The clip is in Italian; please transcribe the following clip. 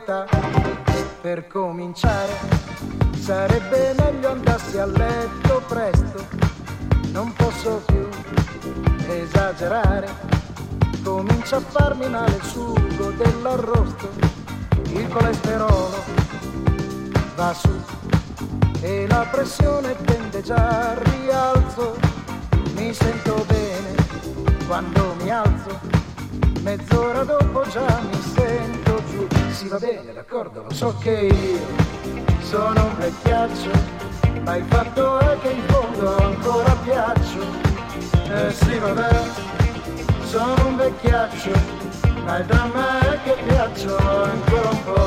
età. Per cominciare sarebbe meglio andassi a letto presto. Non posso più esagerare, comincia a farmi male il sugo dell'arrosto. Il colesterolo va su e la pressione tende già al rialzo. Mi sento bene quando mi alzo, mezz'ora dopo già mi sento giù. Sì, va bene, d'accordo, lo so che io sono un vecchiaccio, ma il fatto è che in fondo ancora piaccio. Sì, vabbè, sono un vecchiaccio, ma il dramma è che piaccio ancora un po'.